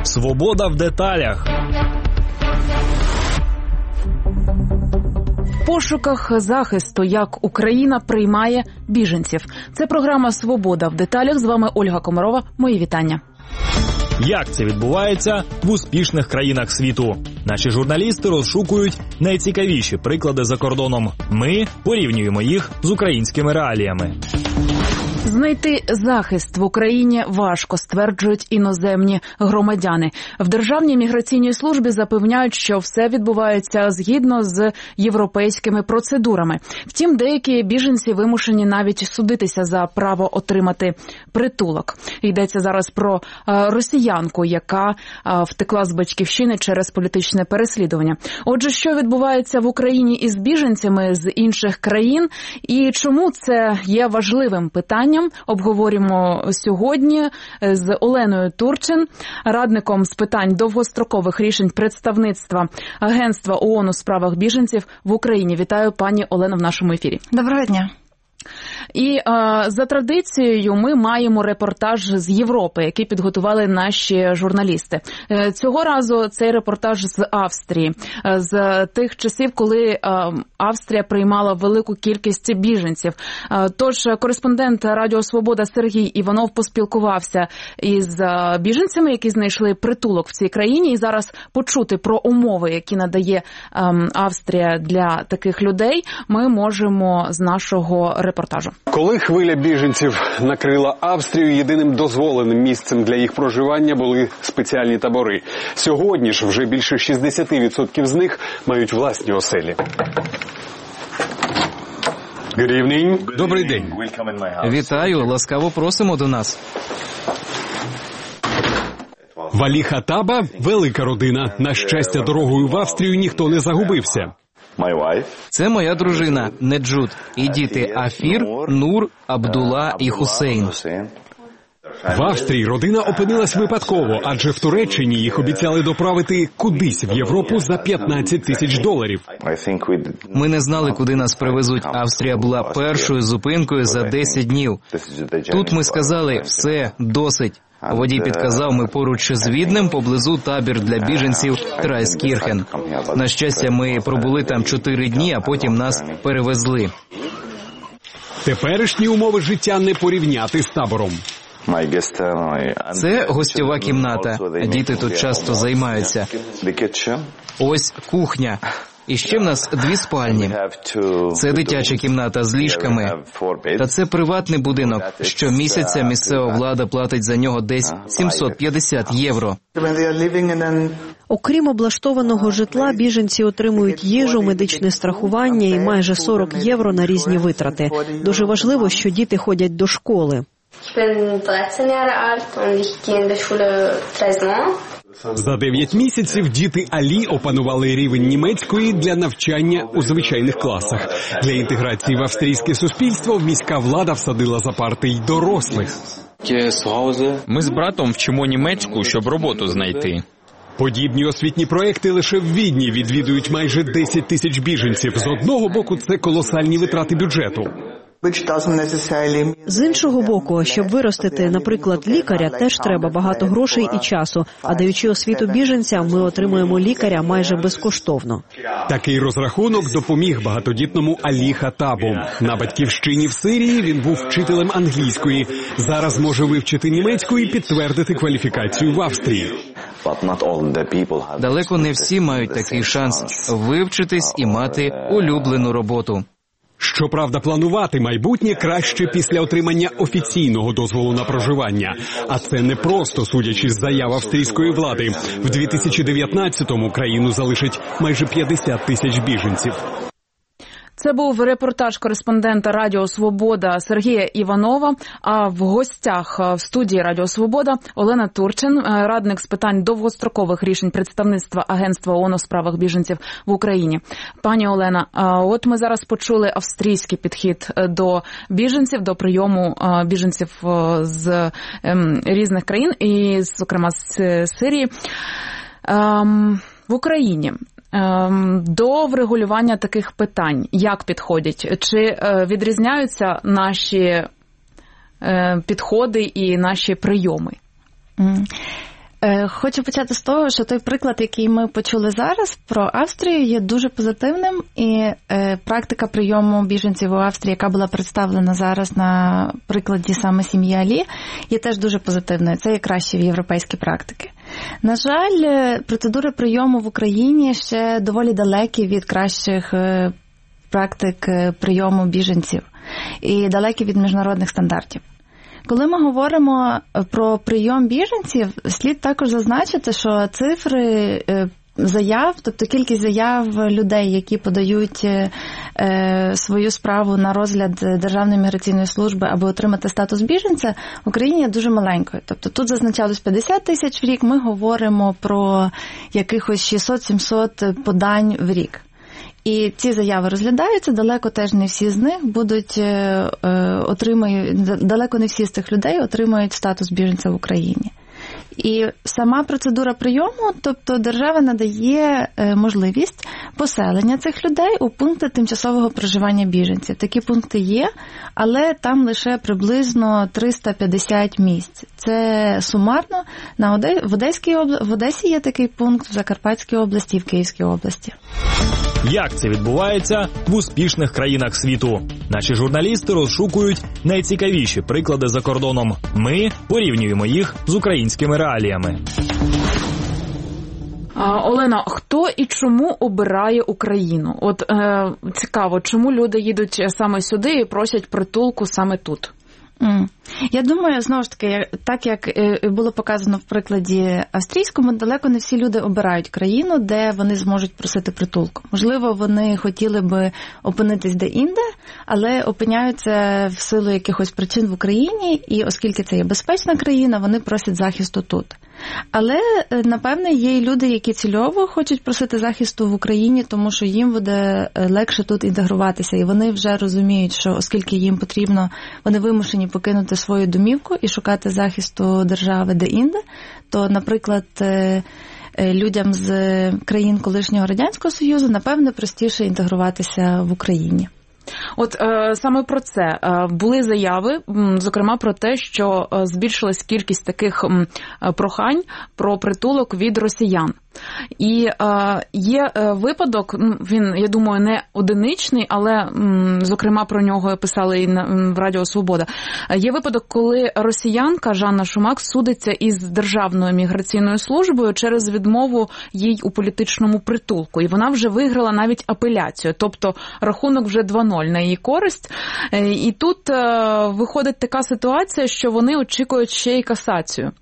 Свобода в деталях. В пошуках захисту, як Україна приймає біженців. Це програма «Свобода в деталях». З вами Ольга Комарова. Мої вітання. Як це відбувається в успішних країнах світу? Наші журналісти розшукують найцікавіші приклади за кордоном. Ми порівнюємо їх з українськими реаліями. Знайти захист в Україні важко, стверджують іноземні громадяни. В Державній міграційній службі запевняють, що все відбувається згідно з європейськими процедурами. Втім, деякі біженці вимушені навіть судитися за право отримати притулок. Йдеться зараз про росіянку, яка втекла з батьківщини через політичне переслідування. Отже, що відбувається в Україні із біженцями з інших країн і чому це є важливим питанням, обговоримо сьогодні з Оленою Турчин, радником з питань довгострокових рішень представництва Агентства ООН у справах біженців в Україні. Вітаю, пані Олено, в нашому ефірі. Доброго дня. І за традицією ми маємо репортаж з Європи, який підготували наші журналісти. Цього разу цей репортаж з Австрії, з тих часів, коли Австрія приймала велику кількість біженців. Тож кореспондент Радіо Свобода Сергій Іванов поспілкувався із біженцями, які знайшли притулок в цій країні, і зараз почути про умови, які надає Австрія для таких людей, ми можемо з нашого репортажу. Коли хвиля біженців накрила Австрію, єдиним дозволеним місцем для їх проживання були спеціальні табори. Сьогодні ж вже більше 60% з них мають власні оселі. Good evening. Добрий день. Вітаю, ласкаво просимо до нас. Валі Хатаба – велика родина. На щастя, дорогою в Австрію ніхто не загубився. Це моя дружина Неджут і діти Афір, Нур, Абдула і Хусейн. В Австрії родина опинилась випадково, адже в Туреччині їх обіцяли доправити кудись в Європу за $15,000. Ми не знали, куди нас привезуть. Австрія була першою зупинкою за 10 днів. Тут ми сказали, все, досить. Водій підказав, ми поруч з Віднем поблизу табір для біженців Трайскірхен. На щастя, ми пробули там 4 дні, а потім нас перевезли. Теперішні умови життя не порівняти з табором. Це гостьова кімната. Діти тут часто займаються. Ось кухня. І ще в нас 2 спальні. Це дитяча кімната з ліжками. Та це приватний будинок. Щомісяця місцева влада платить за нього десь €750. Окрім облаштованого житла, біженці отримують їжу, медичне страхування і майже €40 на різні витрати. Дуже важливо, що діти ходять до школи. За 9 місяців діти Алі опанували рівень німецької для навчання у звичайних класах. Для інтеграції в австрійське суспільство міська влада всадила за парти й дорослих. Ми з братом вчимо німецьку, щоб роботу знайти. Подібні освітні проекти лише в Відні відвідують майже 10 тисяч біженців. З одного боку, це колосальні витрати бюджету. З іншого боку, щоб виростити, наприклад, лікаря, теж треба багато грошей і часу. А даючи освіту біженцям, ми отримуємо лікаря майже безкоштовно. Такий розрахунок допоміг багатодітному Алі Хатабу. На батьківщині в Сирії він був вчителем англійської. Зараз може вивчити німецьку і підтвердити кваліфікацію в Австрії. Далеко не всі мають такий шанс вивчитись і мати улюблену роботу. Щоправда, планувати майбутнє краще після отримання офіційного дозволу на проживання. А це не просто, судячи з заяв австрійської влади. В 2019-му країну залишить майже 50 тисяч біженців. Це був репортаж кореспондента Радіо Свобода Сергія Іванова, а в гостях в студії Радіо Свобода Олена Турчин, радник з питань довгострокових рішень представництва Агентства ООН у справах біженців в Україні. Пані Олена, от ми зараз почули австрійський підхід до біженців, до прийому біженців з різних країн, і, зокрема, з Сирії. В Україні до врегулювання таких питань як підходять? Чи відрізняються наші підходи і наші прийоми? Хочу почати з того, що той приклад, який ми почули зараз про Австрію, є дуже позитивним, і практика прийому біженців у Австрії, яка була представлена зараз на прикладі саме сім'ї Алі, є теж дуже позитивною. Це є кращі європейські практики. На жаль, процедури прийому в Україні ще доволі далекі від кращих практик прийому біженців і далекі від міжнародних стандартів. Коли ми говоримо про прийом біженців, слід також зазначити, що цифри заяв, тобто кількість заяв людей, які подають свою справу на розгляд Державної міграційної служби, аби отримати статус біженця, в Україні є дуже маленькою. Тобто тут зазначалось 50 тисяч в рік, ми говоримо про якихось 600-700 подань в рік. І ці заяви розглядаються, далеко теж не всі з них далеко не всі з цих людей отримають статус біженця в Україні. І сама процедура прийому, тобто держава надає можливість поселення цих людей у пункти тимчасового проживання біженців. Такі пункти є, але там лише приблизно 350 місць. Це сумарно. В Одесі є такий пункт, в Закарпатській області і в Київській області. Як це відбувається в успішних країнах світу? Наші журналісти розшукують найцікавіші приклади за кордоном. Ми порівнюємо їх з українськими реаліями. Олено, хто і чому обирає Україну? От цікаво, чому люди їдуть саме сюди і просять притулку саме тут? Я думаю, знову ж таки, так як було показано в прикладі австрійському, далеко не всі люди обирають країну, де вони зможуть просити притулку. Можливо, вони хотіли би опинитись де-інде, але опиняються в силу якихось причин в Україні, і оскільки це є безпечна країна, вони просять захисту тут. Але, напевне, є і люди, які цільово хочуть просити захисту в Україні, тому що їм буде легше тут інтегруватися, і вони вже розуміють, що оскільки їм потрібно, вони вимушені покинути свою домівку і шукати захисту держави де-інде, то, наприклад, людям з країн колишнього Радянського Союзу, напевне, простіше інтегруватися в Україні. От саме про це були заяви, зокрема про те, що збільшилась кількість таких прохань про притулок від росіян. І є випадок, він, я думаю, не одиничний, але, зокрема, про нього писали і в Радіо Свобода. Є випадок, коли росіянка Жанна Шумак судиться із Державною міграційною службою через відмову їй у політичному притулку. І вона вже виграла навіть апеляцію, тобто рахунок вже 2-0 на її користь. І тут виходить така ситуація, що вони очікують ще й касацію.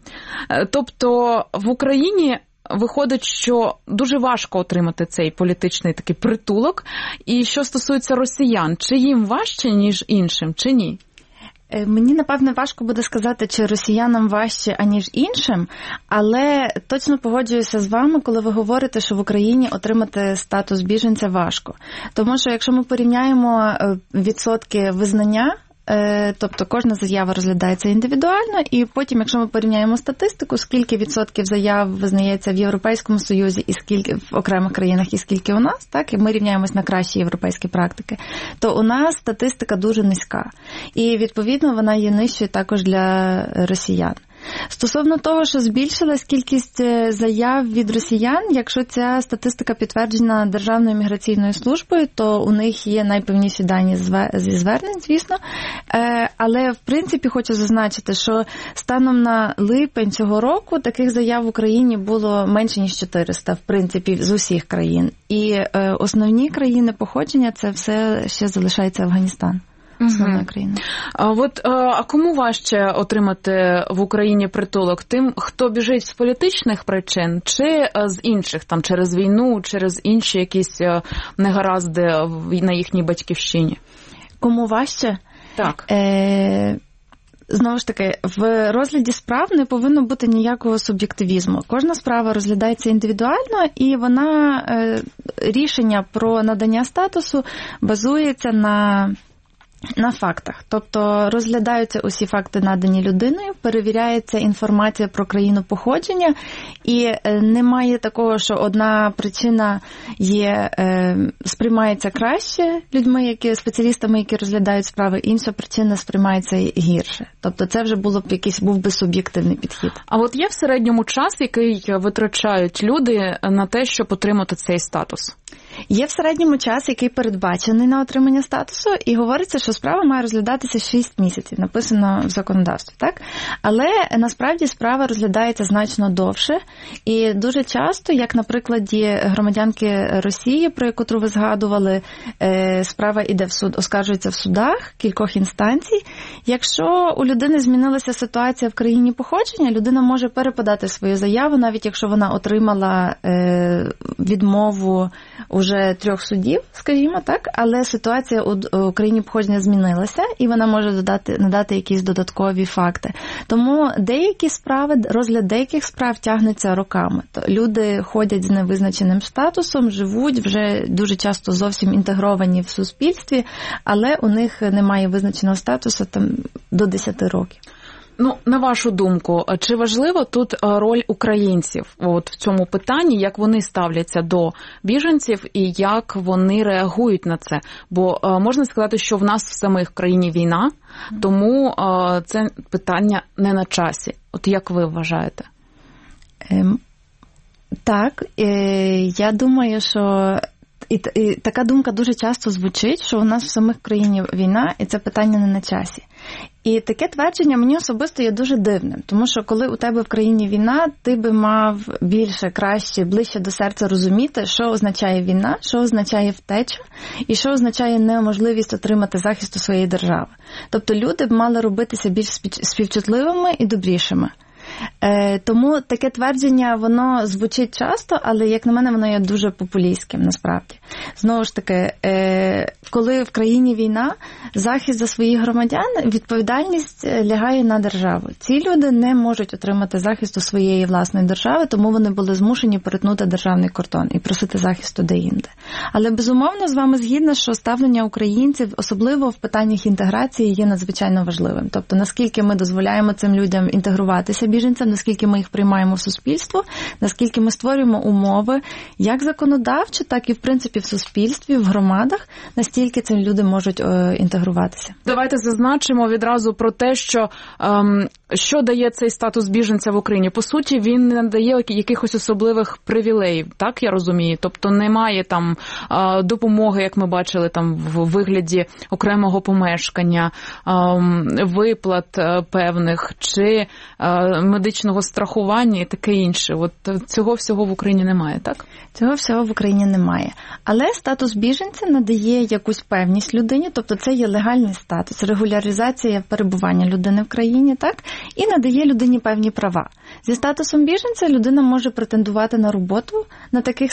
Тобто в Україні виходить, що дуже важко отримати цей політичний такий притулок. І що стосується росіян, чи їм важче, ніж іншим, чи ні? Мені, напевне, важко буде сказати, чи росіянам важче, аніж іншим, але точно погоджуюся з вами, коли ви говорите, що в Україні отримати статус біженця важко. Тому що якщо ми порівняємо відсотки визнання, тобто кожна заява розглядається індивідуально, і потім, якщо ми порівняємо статистику, скільки відсотків заяв визнається в Європейському Союзі і скільки в окремих країнах і скільки у нас, так, і ми рівняємось на кращі європейські практики, то у нас статистика дуже низька. І, відповідно, вона є нижчою також для росіян. Стосовно того, що збільшилась кількість заяв від росіян, якщо ця статистика підтверджена Державною міграційною службою, то у них є найпевніші дані зі звернень, звісно. Але, в принципі, хочу зазначити, що станом на липень цього року таких заяв в Україні було менше, ніж 400, в принципі, з усіх країн. І основні країни походження – це все ще залишається Афганістан. Основна країна. А кому важче отримати в Україні притулок? Тим, хто біжить з політичних причин, чи з інших, там, через війну, через інші якісь негаразди на їхній батьківщині? Кому важче? Так. Знову ж таки, в розгляді справ не повинно бути ніякого суб'єктивізму. Кожна справа розглядається індивідуально, і рішення про надання статусу базується на На фактах. Тобто розглядаються усі факти, надані людиною, перевіряється інформація про країну походження, і немає такого, що одна причина сприймається краще людьми, спеціалістами, які розглядають справи, інша причина сприймається гірше. Тобто це вже був би суб'єктивний підхід. А от є в середньому час, який витрачають люди на те, щоб отримати цей статус? Є в середньому час, який передбачений на отримання статусу, і говориться, що справа має розглядатися 6 місяців, написано в законодавстві, так? Але насправді справа розглядається значно довше, і дуже часто, як на прикладі громадянки Росії, про яку ви згадували, справа йде в суд, оскаржується в судах кількох інстанцій. Якщо у людини змінилася ситуація в країні походження, людина може переподати свою заяву, навіть якщо вона отримала відмову уже 3 судів, скажімо так, але ситуація у країні походження змінилася, і вона може надати якісь додаткові факти. Тому розгляд деяких справ тягнеться роками. Люди ходять з невизначеним статусом, живуть вже дуже часто зовсім інтегровані в суспільстві, але у них немає визначеного статусу до 10 років. На вашу думку, чи важлива тут роль українців в цьому питанні, як вони ставляться до біженців і як вони реагують на це? Бо можна сказати, що в нас в самих країні війна, тому це питання не на часі. От як ви вважаєте? Так, я думаю, що і така думка дуже часто звучить, що у нас в самих країні війна, і це питання не на часі. І таке твердження мені особисто є дуже дивним, тому що коли у тебе в країні війна, ти би мав більше, краще, ближче до серця розуміти, що означає війна, що означає втеча і що означає неможливість отримати захист у своєї держави. Тобто люди б мали робитися більш співчутливими і добрішими. Тому таке твердження, воно звучить часто, але, як на мене, воно є дуже популістським, насправді. Знову ж таки, коли в країні війна, захист за своїх громадян, відповідальність лягає на державу. Ці люди не можуть отримати захист у своєї власної держави, тому вони були змушені перетнути державний кордон і просити захисту деінде. Але, безумовно, з вами згідна, що ставлення українців, особливо в питаннях інтеграції, є надзвичайно важливим. Тобто, наскільки ми дозволяємо цим людям інтегруватися біженцям, наскільки ми їх приймаємо в суспільство, наскільки ми створюємо умови, як законодавчо, так і, в принципі, в суспільстві, в громадах, настільки ці люди можуть інтегруватися. Давайте зазначимо відразу про те, що дає цей статус біженця в Україні. По суті, він не дає якихось особливих привілеїв, так я розумію? Тобто немає там допомоги, як ми бачили, там в вигляді окремого помешкання, виплат певних, чи медичного страхування і таке інше. От цього всього в Україні немає, так? Цього всього в Україні немає. Але статус біженця надає якусь певність людині, тобто це є легальний статус, регуляризація перебування людини в країні, так? І надає людині певні права. Зі статусом біженця людина може претендувати на роботу на таких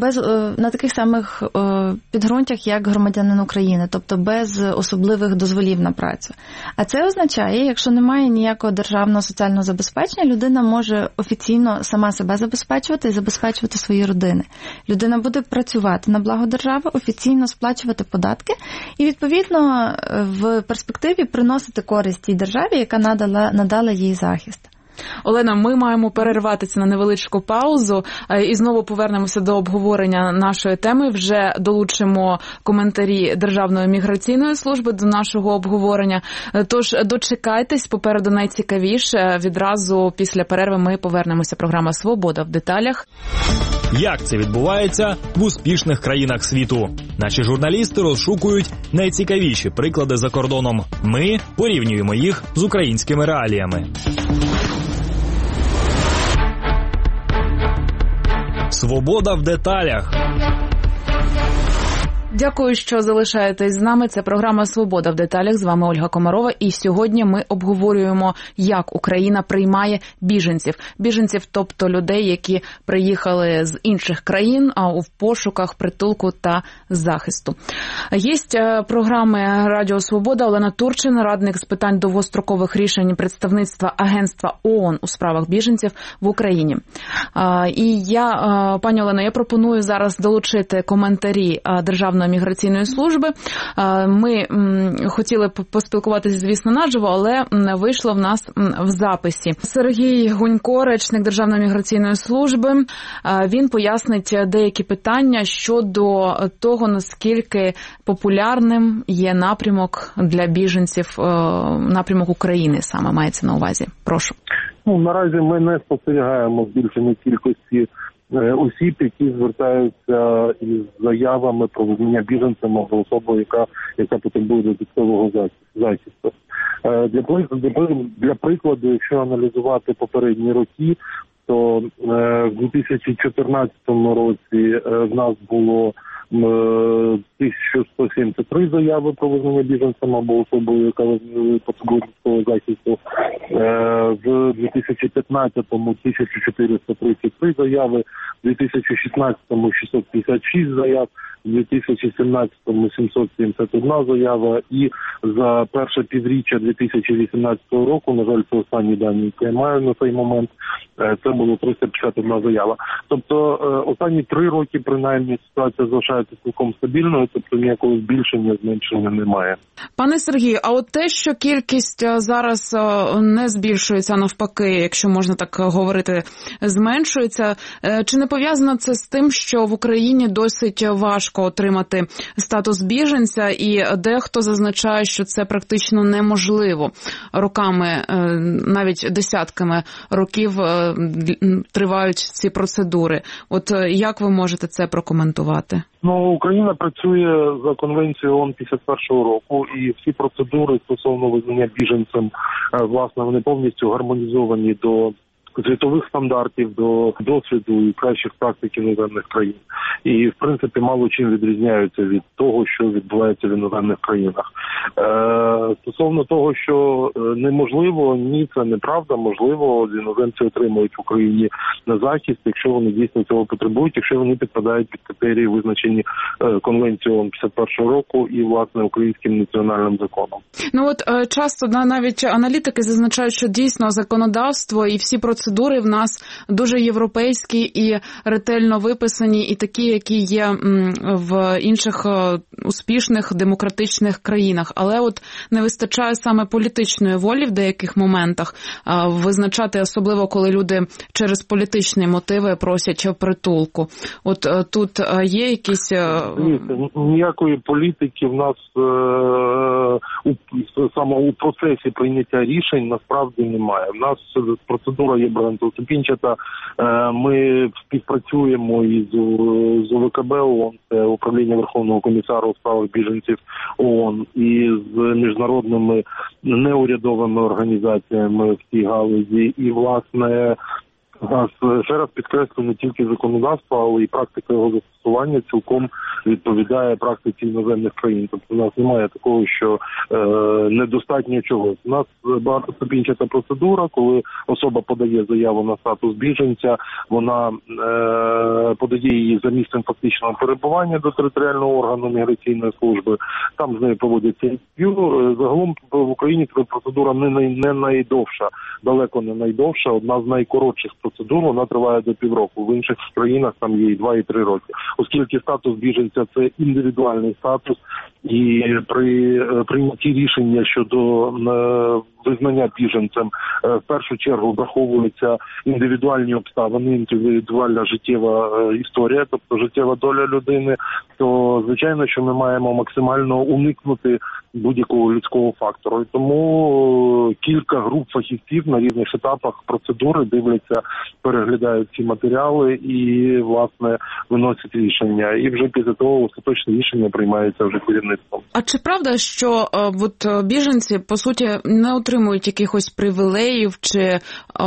самих підґрунтях, як громадянин України, тобто без особливих дозволів на працю. А це означає, якщо немає ніякого державного соціального забезпечення, людина може офіційно сама себе забезпечувати і забезпечувати свої родини. Людина буде працювати на благо держави, офіційно сплачувати податки і, відповідно, в перспективі приносити користь тій державі, яка надала їй захист. Олена, ми маємо перерватися на невеличку паузу і знову повернемося до обговорення нашої теми. Вже долучимо коментарі Державної міграційної служби до нашого обговорення. Тож дочекайтесь, попереду найцікавіше. Відразу після перерви ми повернемося. Програма «Свобода в деталях». Як це відбувається в успішних країнах світу? Наші журналісти розшукують найцікавіші приклади за кордоном. Ми порівнюємо їх з українськими реаліями. Свобода в деталях. Дякую, що залишаєтесь з нами. Це програма «Свобода в деталях». З вами Ольга Комарова. І сьогодні ми обговорюємо, як Україна приймає біженців. Біженців, тобто людей, які приїхали з інших країн в пошуках притулку та захисту. Єсть програми Радіо Свобода Олена Турчин, радник з питань довгострокових рішень представництва Агентства ООН у справах біженців в Україні. І пані Олено, я пропоную зараз долучити коментарі Державної Державної міграційної служби. Ми хотіли поспілкуватися, звісно, наживо, але вийшло в нас в записі. Сергій Гунько, речник Державної міграційної служби, він пояснить деякі питання щодо того, наскільки популярним є напрямок для біженців, напрямок України саме мається на увазі. Прошу. Наразі ми не спостерігаємо збільшення кількості осіб, які звертаються із заявами про визнання біженцем або особою, яка потребує додаткового захисту. Для прикладу, якщо аналізувати попередні роки, то в 2014 році в нас було 1173 заяви про визнання біженцем або особою, яка потребує додаткового захисту. В 2015-му 1433 заяви, в 2016-му 656 заяв, в 2017-му 771 заява і за перше півріччя 2018 року, на жаль, це останні дані, які я маю на цей момент, це було 351 заява. Тобто останні 3 роки, принаймні, ситуація залишається цілком стабільною, тобто ніякого збільшення, зменшення немає. Пане Сергію, а от те, що кількість зараз не збільшується, а навпаки, якщо можна так говорити, зменшується, чи не пов'язано це з тим, що в Україні досить важко отримати статус біженця, і дехто зазначає, що це практично неможливо роками, навіть десятками років тривають ці процедури. От як ви можете це прокоментувати? Україна працює за конвенцією ООН 51-го року, і всі процедури стосовно визнання біженцем, власне, вони повністю гармонізовані до світових стандартів, до досвіду і кращих практик іноземних країн. І, в принципі, мало чим відрізняються від того, що відбувається в іноземних країнах. Стосовно того, що неможливо, ні, це неправда. Можливо, іноземці отримують в Україні на захист, якщо вони дійсно цього потребують, якщо вони підпадають під критерії, визначені Конвенцією ООН 51-го року і, власне, українським національним законом. Часто навіть аналітики зазначають, що дійсно законодавство і всі процедури в нас дуже європейські і ретельно виписані, і такі, які є в інших успішних демократичних країнах. Але от не вистачає саме політичної волі в деяких моментах визначати, особливо коли люди через політичні мотиви просять притулку. От тут є якісь... Ніякої політики в нас саме у процесі прийняття рішень насправді немає. В нас процедура є багатоступінчата. Ми співпрацюємо із УВКБ ООН, це Управління Верховного комісара у справах біженців ООН, і з міжнародними неурядовими організаціями в цій галузі. І, власне, ще раз підкреслю, не тільки законодавство, але і практика його застосування цілком відповідає практиці іноземних країн. Тобто у нас немає такого, що недостатньо чогось. У нас багатоступінчата процедура, коли особа подає заяву на статус біженця, вона подає її за місцем фактичного перебування до територіального органу міграційної служби, там з нею проводяться інтерв'ю. Загалом в Україні ця процедура не найдовша, далеко не найдовша, одна з найкоротших процедур, вона триває до півроку. В інших країнах там є і 2, і 3 роки. Оскільки статус біженця – це індивідуальний статус, і при прийнятті рішення щодо визнання біженцем в першу чергу враховуються індивідуальні обставини, індивідуальна життєва історія, тобто життєва доля людини, то звичайно, що ми маємо максимально уникнути будь-якого людського фактору. І тому кілька груп фахівців на різних етапах процедури дивляться, переглядають ці матеріали і, власне, виносять рішення. І вже після того остаточне рішення приймається вже керівництвом. А чи правда, що біженці, по суті, не отримують якихось привілеїв чи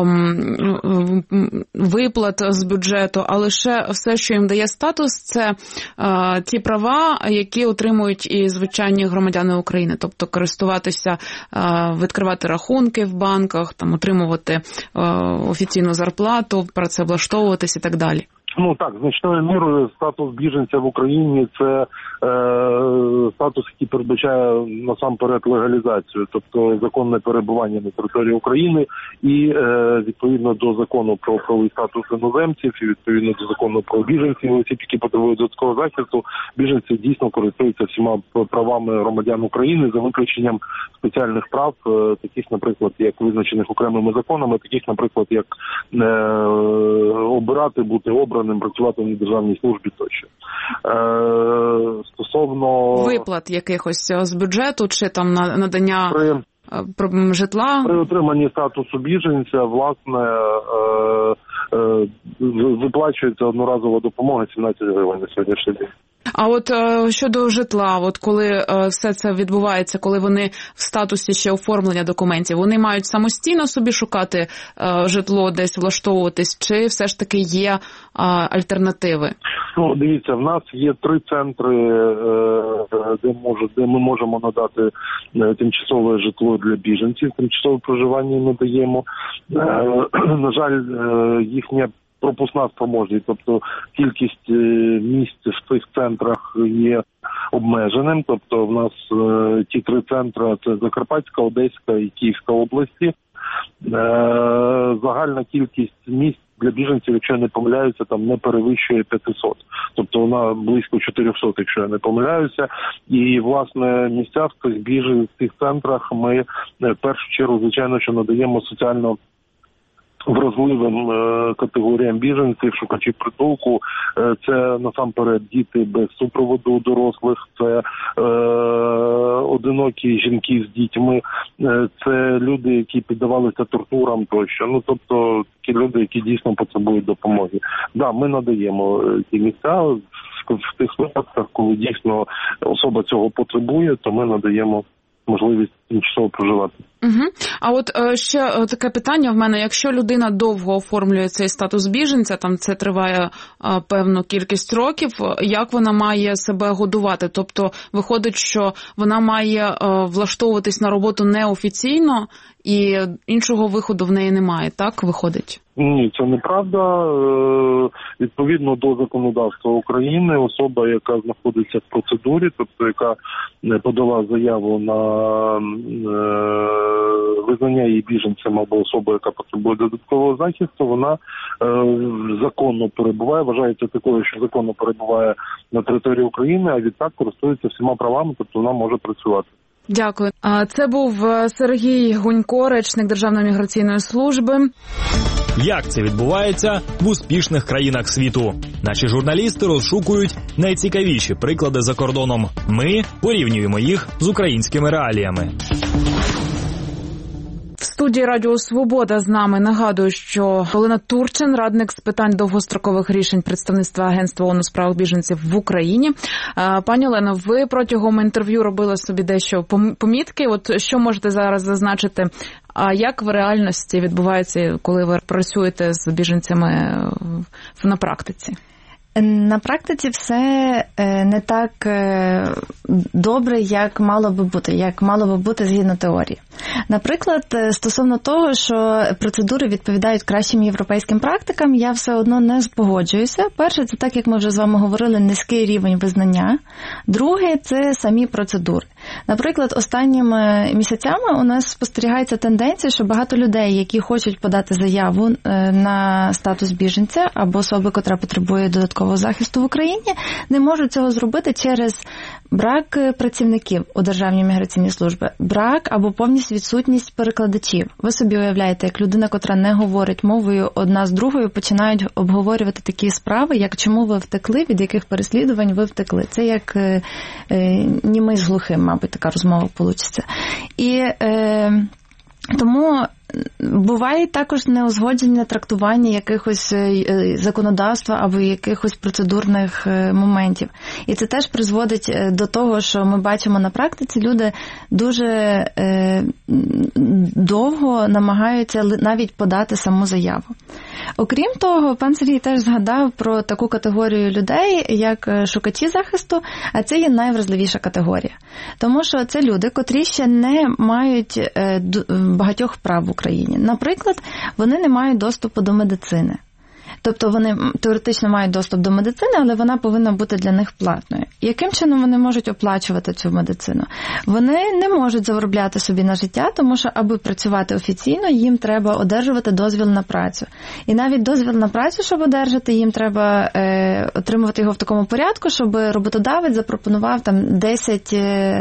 виплат з бюджету, а лише все, що їм дає статус, це ті права, які отримують і звичайні громадяни України, тобто користуватися, відкривати рахунки в банках, там отримувати офіційну зарплату, працевлаштовуватися і так далі? Ну так, значною мірою статус біженця в Україні – це статус, який передбачає насамперед легалізацію, тобто законне перебування на території України і відповідно до закону про правовий статус іноземців і відповідно до закону про біженців, осіб, які потребують додаткового захисту, біженці дійсно користуються всіма правами громадян України за виключенням спеціальних прав, таких, наприклад, як визначених окремими законами, таких, наприклад, як обирати, бути обраним, працювати на державній службі тощо. Стосовно виплат якихось з бюджету чи там надання житла? При отриманні статусу біженця, власне, виплачується одноразова допомога 17 гривень на сьогоднішній день. А от щодо житла, от коли все це відбувається, коли вони в статусі ще оформлення документів, вони мають самостійно собі шукати житло, десь влаштовуватись, чи все ж таки є альтернативи? Ну, дивіться, в нас є 3 центри, де ми можемо надати тимчасове житло для біженців, тимчасове проживання ми даємо. На жаль, їхня пропускна спроможність, тобто кількість місць в цих центрах є обмеженим. Тобто в нас ті 3 центри – це Закарпатська, Одеська і Київська області. Загальна кількість місць для біженців, якщо я не помиляюся, там не перевищує 500. Тобто вона близько 400, якщо я не помиляюся. І, власне, місця в цих центрах ми в першу чергу, звичайно, що надаємо соціально вразливим категоріям біженців, шукачів притулку. Це насамперед діти без супроводу дорослих, це одинокі жінки з дітьми, це люди, які піддавалися тортурам тощо. Ну, тобто такі люди, які дійсно потребують допомоги. Да, ми надаємо ті місця в тих випадках, коли дійсно особа цього потребує, то ми надаємо можливість тимчасово проживати. Угу. А от ще таке питання в мене. Якщо людина довго оформлює цей статус біженця, там це триває певну кількість років, як вона має себе годувати? Тобто виходить, що вона має влаштовуватись на роботу неофіційно і іншого виходу в неї немає, так виходить? Ні, це неправда. Відповідно до законодавства України, особа, яка знаходиться в процедурі, тобто яка подала заяву на визнання її біженцем або особою, яка потребує додаткового захисту, вона законно перебуває, вважається такою, що законно перебуває на території України, а відтак користується всіма правами, тобто вона може працювати. Дякую. Це був Сергій Гунько, речник Державної міграційної служби. Як це відбувається в успішних країнах світу? Наші журналісти розшукують найцікавіші приклади за кордоном. Ми порівнюємо їх з українськими реаліями. В студії Радіо Свобода з нами нагадую, що Олена Турчин, радник з питань довгострокових рішень представництва Агентства ООН у справах біженців в Україні. Пані Олено, ви протягом інтерв'ю робили собі дещо помітки. От що можете зараз зазначити, а як в реальності відбувається, коли ви працюєте з біженцями на практиці? На практиці все не так добре, як мало би бути згідно теорії. Наприклад, стосовно того, що процедури відповідають кращим європейським практикам, я все одно не погоджуюся. Перше, це так, як ми вже з вами говорили, низький рівень визнання. Друге, це самі процедури. Наприклад, останніми місяцями у нас спостерігається тенденція, що багато людей, які хочуть подати заяву на статус біженця або особи, котра потребує додаткового захисту в Україні, не можуть цього зробити через брак працівників у Державній міграційній службі, брак або повністю відсутність перекладачів. Ви собі уявляєте, як людина, котра не говорить мовою одна з другою, починають обговорювати такі справи, як чому ви втекли, від яких переслідувань ви втекли. Це як німий з глухим, мабуть, така розмова получиться. І тому буває також неузгоджене трактування якихось законодавства або якихось процедурних моментів. І це теж призводить до того, що ми бачимо на практиці, люди дуже довго намагаються навіть подати саму заяву. Окрім того, пан Сергій теж згадав про таку категорію людей, як шукачі захисту, а це є найвразливіша категорія. Тому що це люди, котрі ще не мають багатьох прав в Україні. Наприклад, вони не мають доступу до медицини. Тобто вони теоретично мають доступ до медицини, але вона повинна бути для них платною. Яким чином вони можуть оплачувати цю медицину? Вони не можуть заробляти собі на життя, тому що, аби працювати офіційно, їм треба одержувати дозвіл на працю. І навіть дозвіл на працю, щоб одержати, їм треба отримувати його в такому порядку, щоб роботодавець запропонував там 10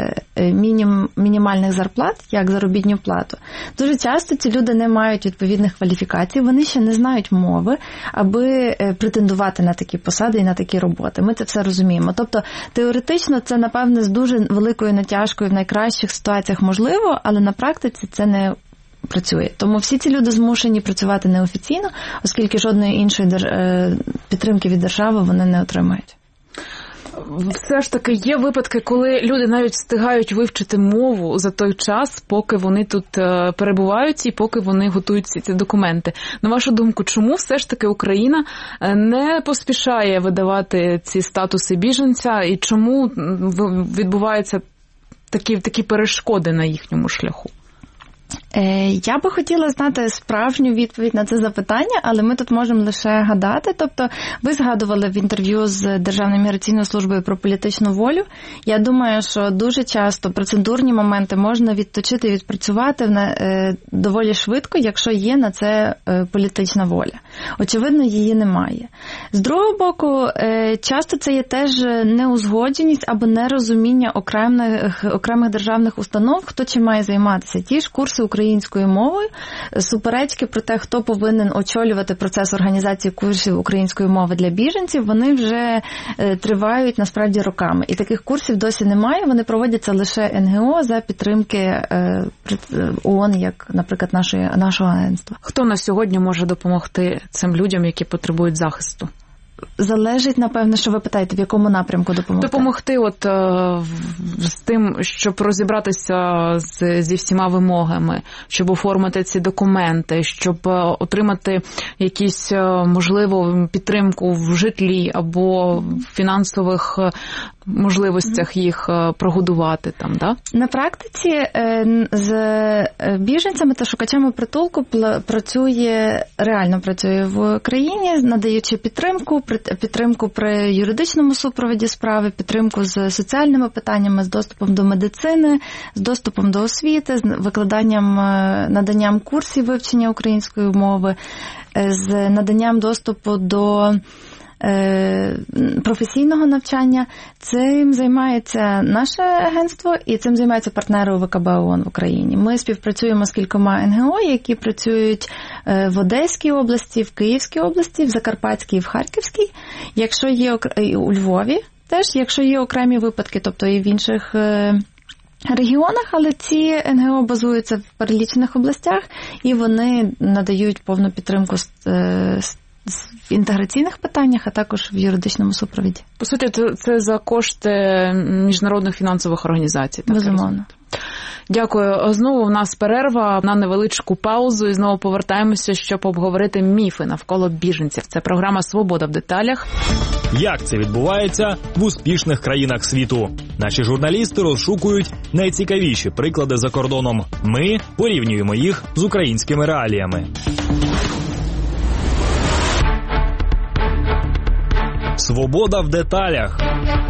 мінімальних зарплат, як заробітну плату. Дуже часто ці люди не мають відповідних кваліфікацій, вони ще не знають мови, аби претендувати на такі посади і на такі роботи. Ми це все розуміємо. Тобто, теоретично це, напевне, з дуже великою натяжкою в найкращих ситуаціях можливо, але на практиці це не працює. Тому всі ці люди змушені працювати неофіційно, оскільки жодної іншої підтримки від держави вони не отримають. Все ж таки є випадки, коли люди навіть встигають вивчити мову за той час, поки вони тут перебувають і поки вони готують ці документи. На вашу думку, чому все ж таки Україна не поспішає видавати ці статуси біженця і чому відбуваються такі перешкоди на їхньому шляху? Я би хотіла знати справжню відповідь на це запитання, але ми тут можемо лише гадати. Тобто, ви згадували в інтерв'ю з Державною міграційною службою про політичну волю. Я думаю, що дуже часто процедурні моменти можна відточити і відпрацювати доволі швидко, якщо є на це політична воля. Очевидно, її немає. З другого боку, часто це є теж неузгодженість або нерозуміння окремих державних установ, хто чим має займатися. Ті ж курси українською мовою, суперечки про те, хто повинен очолювати процес організації курсів української мови для біженців, вони вже тривають насправді роками. І таких курсів досі немає, вони проводяться лише НГО за підтримки ООН, як, наприклад, нашого агентства. Хто на сьогодні може допомогти цим людям, які потребують захисту? Залежить, напевно, що ви питаєте, в якому напрямку допомогти? Допомогти з тим, щоб розібратися зі всіма вимогами, щоб оформити ці документи, щоб отримати якісь, можливо, підтримку в житлі або в фінансових можливостях їх прогодувати там, да? На практиці з біженцями та шукачами притулку реально працює в країні, надаючи підтримку при юридичному супроводі справи, підтримку з соціальними питаннями, з доступом до медицини, з доступом до освіти, з наданням курсів вивчення української мови, з наданням доступу до професійного навчання. Цим займається наше агентство і цим займаються партнери УВКБ ООН в Україні. Ми співпрацюємо з кількома НГО, які працюють в Одеській області, в Київській області, в Закарпатській і в Харківській. Якщо є і у Львові теж, якщо є окремі випадки, тобто і в інших регіонах, але ці НГО базуються в перелічених областях і вони надають повну підтримку в інтеграційних питаннях, а також в юридичному супровіді. По суті, це за кошти міжнародних фінансових організацій. Безумовно. Дякую. Знову в нас перерва на невеличку паузу і знову повертаємося, щоб обговорити міфи навколо біженців. Це програма «Свобода в деталях». Як це відбувається в успішних країнах світу? Наші журналісти розшукують найцікавіші приклади за кордоном. Ми порівнюємо їх з українськими реаліями. Свобода в деталях.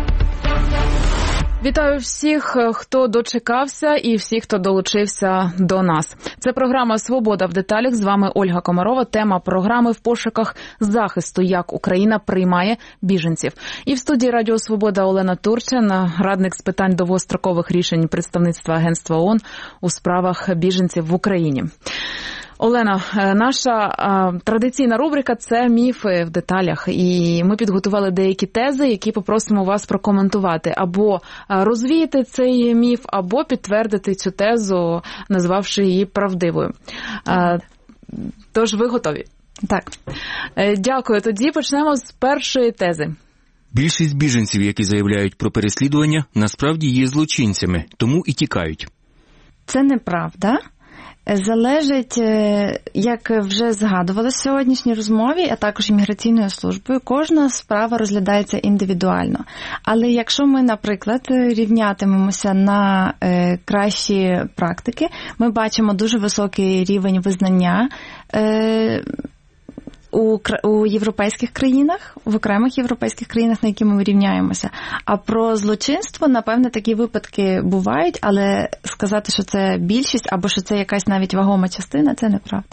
Вітаю всіх, хто дочекався і всіх, хто долучився до нас. Це програма «Свобода в деталях». З вами Ольга Комарова. Тема програми «В пошуках захисту. Як Україна приймає біженців». І в студії Радіо Свобода Олена Турчин, радник з питань довгострокових рішень представництва Агентства ООН у справах біженців в Україні. Олена, наша традиційна рубрика – це міфи в деталях. І ми підготували деякі тези, які попросимо вас прокоментувати. Або розвіяти цей міф, або підтвердити цю тезу, назвавши її правдивою. Тож ви готові? Так. Дякую. Тоді почнемо з першої тези. Більшість біженців, які заявляють про переслідування, насправді є злочинцями, тому і тікають. Це неправда. Залежить, як вже згадували в сьогоднішній розмові, а також імміграційною службою, кожна справа розглядається індивідуально. Але якщо ми, наприклад, рівнятимемося на кращі практики, ми бачимо дуже високий рівень визнання у європейських країнах, в окремих європейських країнах, на які ми рівняємося. А про злочинство, напевне, такі випадки бувають, але сказати, що це більшість або що це якась навіть вагома частина, це неправда.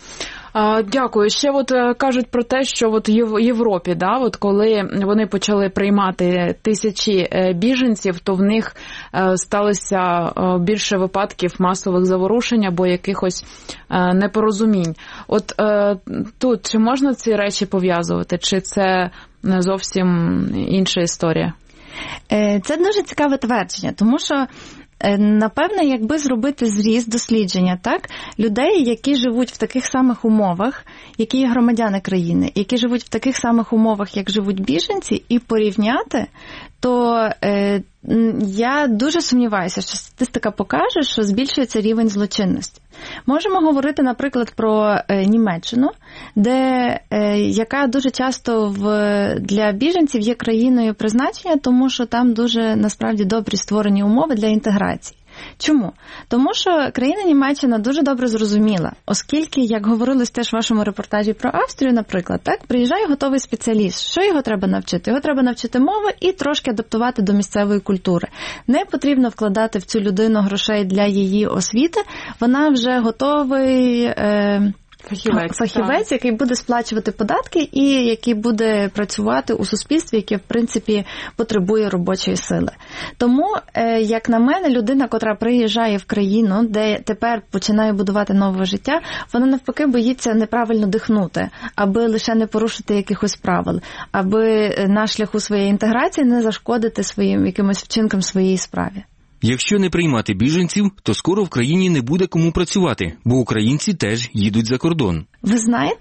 Дякую. Ще кажуть про те, що в Європі, коли вони почали приймати тисячі біженців, то в них сталося більше випадків масових заворушень або якихось непорозумінь. Тут чи можна ці речі пов'язувати, чи це зовсім інша історія? Це дуже цікаве твердження, тому що напевно, якби зробити зріз дослідження, так, людей, які живуть в таких самих умовах, які є громадяни країни, які живуть в таких самих умовах, як живуть біженці, і порівняти, то я дуже сумніваюся, що статистика покаже, що збільшується рівень злочинності. Можемо говорити, наприклад, про Німеччину, яка дуже часто для біженців є країною призначення, тому що там дуже, насправді, добрі створені умови для інтеграції. Чому? Тому що країна Німеччина дуже добре зрозуміла, оскільки, як говорилось теж в вашому репортажі про Австрію, наприклад, так, приїжджає готовий спеціаліст. Що його треба навчити? Його треба навчити мови і трошки адаптувати до місцевої культури. Не потрібно вкладати в цю людину грошей для її освіти, вона вже готовий фахівець, який буде сплачувати податки і який буде працювати у суспільстві, яке, в принципі, потребує робочої сили. Тому, як на мене, людина, котра приїжджає в країну, де тепер починає будувати нове життя, вона навпаки боїться неправильно дихнути, аби лише не порушити якихось правил, аби на шляху своєї інтеграції не зашкодити своїм якимось вчинкам своїй справі. Якщо не приймати біженців, то скоро в країні не буде кому працювати, бо українці теж їдуть за кордон. Ви знаєте,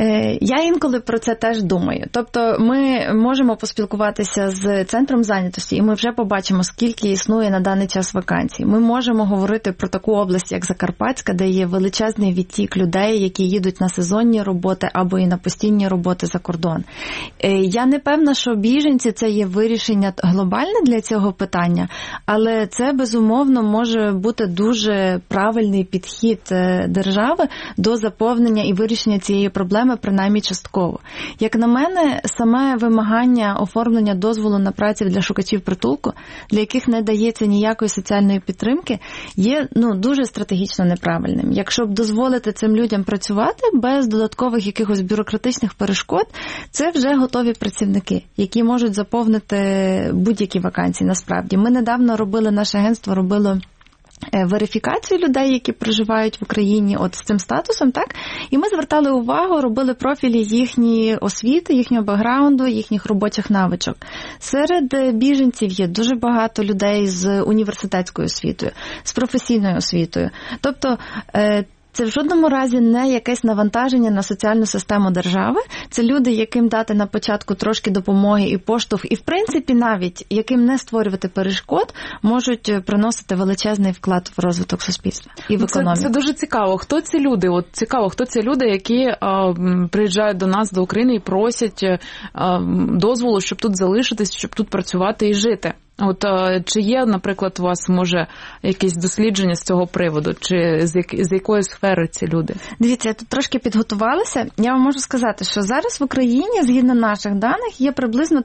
я інколи про це теж думаю. Тобто ми можемо поспілкуватися з центром зайнятості, і ми вже побачимо, скільки існує на даний час вакансій. Ми можемо говорити про таку область, як Закарпатська, де є величезний відтік людей, які їдуть на сезонні роботи або і на постійні роботи за кордон. Я не певна, що біженці – це є вирішення глобальне для цього питання, але це, безумовно, може бути дуже правильний підхід держави до заповнення і вирішення цієї проблеми, принаймні частково. Як на мене, саме вимагання оформлення дозволу на працю для шукачів притулку, для яких не дається ніякої соціальної підтримки, є дуже стратегічно неправильним. Якщо б дозволити цим людям працювати без додаткових якихось бюрократичних перешкод, це вже готові працівники, які можуть заповнити будь-які вакансії насправді. Ми недавно наше агентство робило верифікацію людей, які проживають в Україні з цим статусом, так? І ми звертали увагу, робили профілі їхньої освіти, їхнього бекграунду, їхніх робочих навичок. Серед біженців є дуже багато людей з університетською освітою, з професійною освітою. Тобто це в жодному разі не якесь навантаження на соціальну систему держави. Це люди, яким дати на початку трошки допомоги і поштовх, і в принципі навіть яким не створювати перешкод, можуть приносити величезний вклад в розвиток суспільства і в економіку. Це дуже цікаво. Хто ці люди? Хто ці люди, які приїжджають до нас, до України і просять дозволу, щоб тут залишитись, щоб тут працювати і жити? Чи є, наприклад, у вас, може, якісь дослідження з цього приводу? Чи з якої сфери ці люди? Дивіться, я тут трошки підготувалася. Я вам можу сказати, що зараз в Україні, згідно наших даних, є приблизно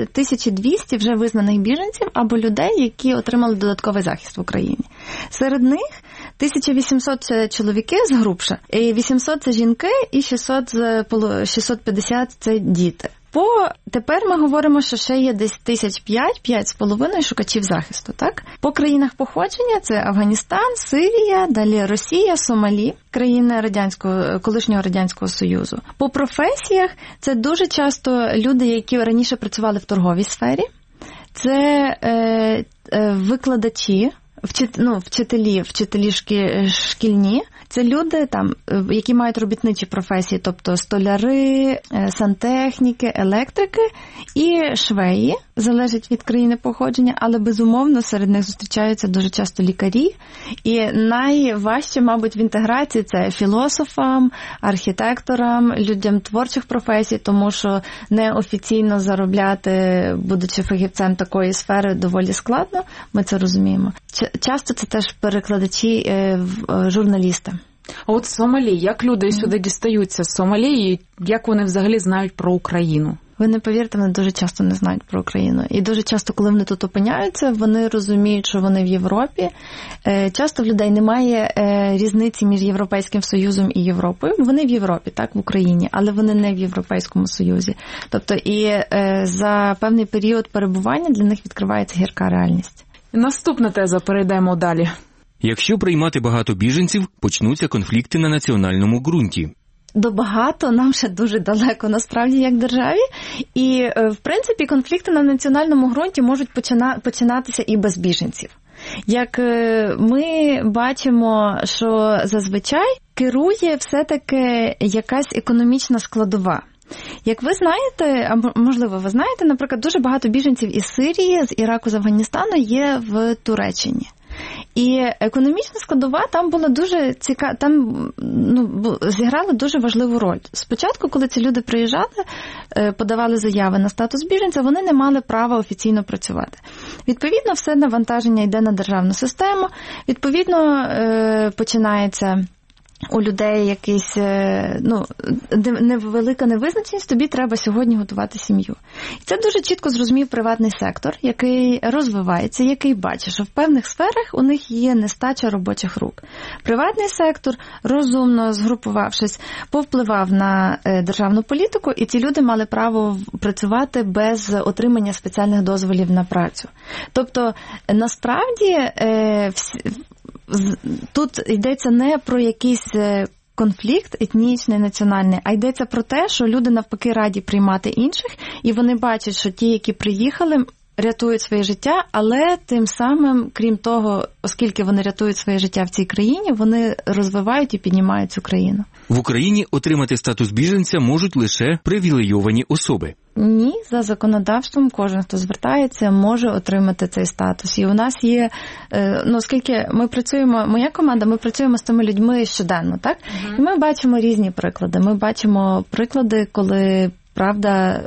3200 вже визнаних біженців або людей, які отримали додатковий захист в Україні. Серед них 1800 – це чоловіки з грубша, 800 – це жінки і 650 – це діти. Тепер ми говоримо, що ще є десь 5,5 шукачів захисту, так? По країнах походження це Афганістан, Сирія, далі Росія, Сомалі, країни колишнього Радянського Союзу. По професіях це дуже часто люди, які раніше працювали в торговій сфері, це викладачі, вчителі шкільні. Це люди, які мають робітничі професії, тобто столяри, сантехніки, електрики і швеї, залежить від країни походження, але, безумовно, серед них зустрічаються дуже часто лікарі. І найважче, мабуть, в інтеграції це філософам, архітекторам, людям творчих професій, тому що неофіційно заробляти, будучи фахівцем такої сфери, доволі складно, ми це розуміємо. Часто це теж перекладачі, журналісти. А от Сомалі, як люди сюди дістаються з Сомалі, як вони взагалі знають про Україну? Ви не повірте, вони дуже часто не знають про Україну. І дуже часто, коли вони тут опиняються, вони розуміють, що вони в Європі. Часто в людей немає різниці між Європейським Союзом і Європою. Вони в Європі, так, в Україні, але вони не в Європейському Союзі. Тобто і за певний період перебування для них відкривається гірка реальність. Наступна теза, перейдемо далі. Якщо приймати багато біженців, почнуться конфлікти на національному ґрунті. До багато нам ще дуже далеко, насправді, як державі. І, в принципі, конфлікти на національному ґрунті можуть починатися і без біженців. Як ми бачимо, що зазвичай керує все-таки якась економічна складова. Як ви знаєте, а можливо ви знаєте, наприклад, дуже багато біженців із Сирії, з Іраку, з Афганістану є в Туреччині. І економічна складова там була дуже цікава, там зіграла дуже важливу роль. Спочатку, коли ці люди приїжджали, подавали заяви на статус біженця, вони не мали права офіційно працювати. Відповідно, все навантаження йде на державну систему, відповідно, починається у людей якийсь, невелика невизначеність, тобі треба сьогодні готувати сім'ю. І це дуже чітко зрозумів приватний сектор, який розвивається, який бачить, що в певних сферах у них є нестача робочих рук. Приватний сектор, розумно згрупувавшись, повпливав на державну політику, і ці люди мали право працювати без отримання спеціальних дозволів на працю. Тобто, насправді, тут йдеться не про якийсь конфлікт етнічний, національний, а йдеться про те, що люди навпаки раді приймати інших, і вони бачать, що ті, які приїхали, рятують своє життя, але тим самим, крім того, оскільки вони рятують своє життя в цій країні, вони розвивають і піднімають цю країну. В Україні отримати статус біженця можуть лише привілейовані особи. Ні, за законодавством кожен, хто звертається, може отримати цей статус. І у нас є, оскільки ми працюємо, моя команда, ми працюємо з тими людьми щоденно, так? І ми бачимо різні приклади. Ми бачимо приклади, коли, правда,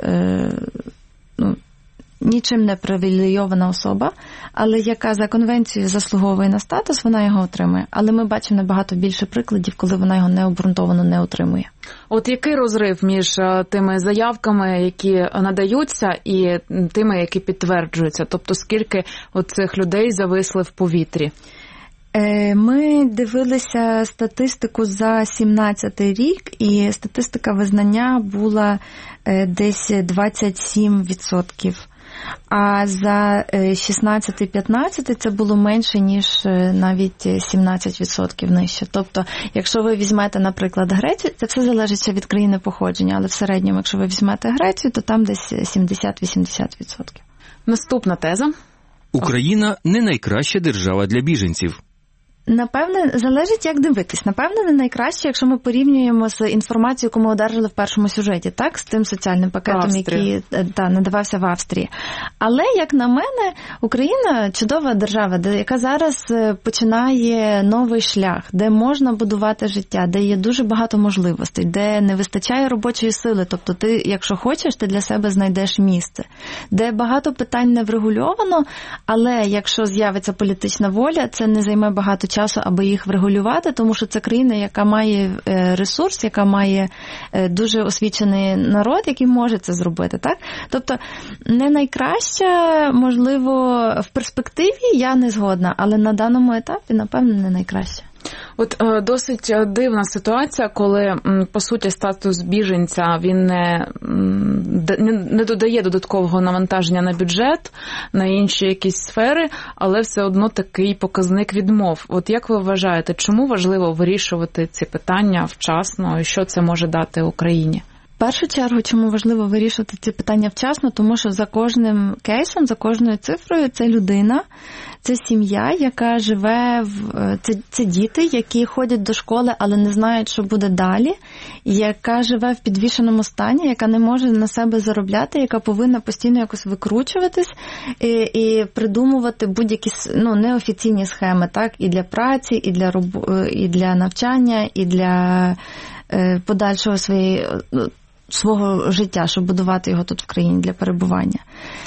нічим не привілейована особа, але яка за конвенцією заслуговує на статус, вона його отримує. Але ми бачимо набагато більше прикладів, коли вона його необґрунтовано не отримує. От який розрив між тими заявками, які надаються, і тими, які підтверджуються? Тобто скільки цих людей зависли в повітрі? Ми дивилися статистику за 17-й рік, і статистика визнання була десь 27%. А за 16-15 це було менше, ніж навіть 17% нижче. Тобто, якщо ви візьмете, наприклад, Грецію, це все залежить ще від країни походження, але в середньому, якщо ви візьмете Грецію, то там десь 70-80%. Наступна теза. Україна не найкраща держава для біженців. Напевне, залежить, як дивитись. Напевне, не найкраще, якщо ми порівнюємо з інформацією, яку ми одержали в першому сюжеті, так, з тим соціальним пакетом, який надавався в Австрії. Але, як на мене, Україна чудова держава, яка зараз починає новий шлях, де можна будувати життя, де є дуже багато можливостей, де не вистачає робочої сили. Тобто ти, якщо хочеш, ти для себе знайдеш місце. Де багато питань не врегульовано, але якщо з'явиться політична воля, це не займе багато часу, аби їх врегулювати, тому що це країна, яка має ресурс, яка має дуже освічений народ, який може це зробити, так? Тобто, не найкраще, можливо, в перспективі я не згодна, але на даному етапі, напевно, не найкраще. От досить дивна ситуація, коли, по суті, статус біженця, він не додає додаткового навантаження на бюджет, на інші якісь сфери, але все одно такий показник відмов. От як ви вважаєте, чому важливо вирішувати ці питання вчасно і що це може дати Україні? В першу чергу, чому важливо вирішувати ці питання вчасно, тому що за кожним кейсом, за кожною цифрою це людина, це сім'я, яка живе, це діти, які ходять до школи, але не знають, що буде далі, яка живе в підвішеному стані, яка не може на себе заробляти, яка повинна постійно якось викручуватись і придумувати будь-які неофіційні схеми, так, і для праці, і для навчання, і для подальшого своєї свого життя, щоб будувати його тут в країні для перебування.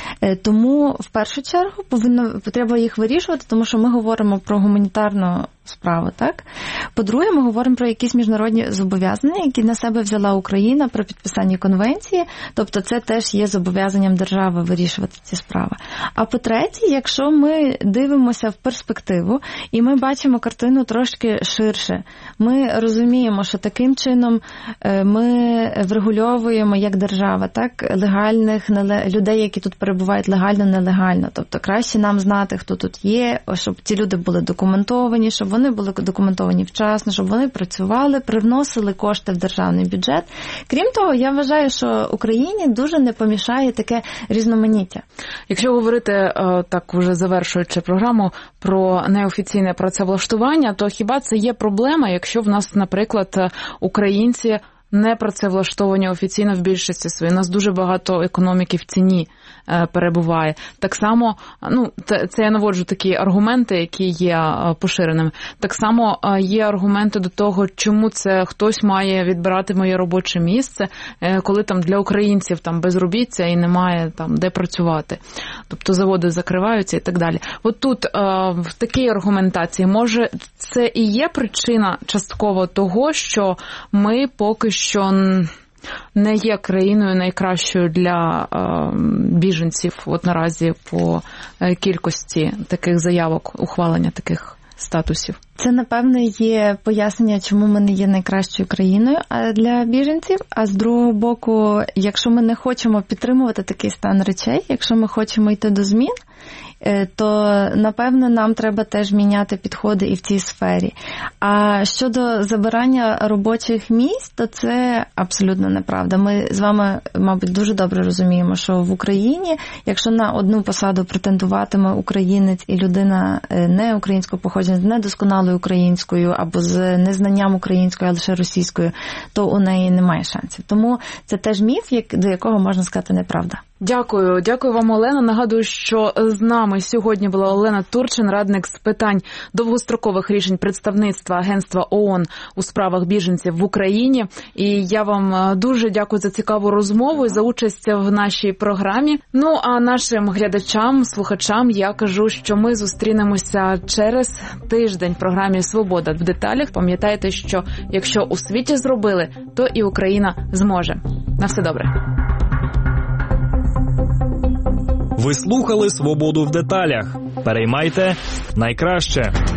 Тому в першу чергу треба їх вирішувати, тому що ми говоримо про гуманітарну справу, так? По-друге, ми говоримо про якісь міжнародні зобов'язання, які на себе взяла Україна при підписанні конвенції, тобто це теж є зобов'язанням держави вирішувати ці справи. А по-третє, якщо ми дивимося в перспективу і ми бачимо картину трошки ширше, ми розуміємо, що таким чином ми врегульовуємо як держава, так, легальних людей, які тут перебувають легально, нелегально. Тобто краще нам знати, хто тут є, щоб ці люди були документовані, щоб вони були документовані вчасно, щоб вони працювали, привносили кошти в державний бюджет. Крім того, я вважаю, що Україні дуже не помішає таке різноманіття. Якщо говорити, так вже завершуючи програму, про неофіційне працевлаштування, то хіба це є проблема, якщо в нас, наприклад, українці не працевлаштовані офіційно в більшості своїй. У нас дуже багато економіки в ціні перебуває. Так само, це я наводжу такі аргументи, які є поширеними. Так само є аргументи до того, чому це хтось має відбирати моє робоче місце, коли там для українців там безробіття і немає там де працювати. Тобто заводи закриваються і так далі. От тут в такій аргументації, може, це і є причина частково того, що ми поки що не є країною найкращою для біженців от наразі по кількості таких заявок, ухвалення таких статусів. Це, напевно, є пояснення, чому ми не є найкращою країною для біженців. А з другого боку, якщо ми не хочемо підтримувати такий стан речей, якщо ми хочемо йти до змін, то, напевно, нам треба теж міняти підходи і в цій сфері. А щодо забирання робочих місць, то це абсолютно неправда. Ми з вами, мабуть, дуже добре розуміємо, що в Україні, якщо на одну посаду претендуватиме українець і людина не українського походження, з недосконалою українською або з незнанням українською, а лише російською, то у неї немає шансів. Тому це теж міф, до якого можна сказати неправда. Дякую. Дякую вам, Олена. Нагадую, що з нами сьогодні була Олена Турчин, радник з питань довгострокових рішень представництва Агентства ООН у справах біженців в Україні. І я вам дуже дякую за цікаву розмову і за участь в нашій програмі. Ну, а нашим глядачам, слухачам я кажу, що ми зустрінемося через тиждень в програмі «Свобода в деталях». Пам'ятайте, що якщо у світі зробили, то і Україна зможе. На все добре. Ви слухали «Свободу в деталях». Переймайте найкраще.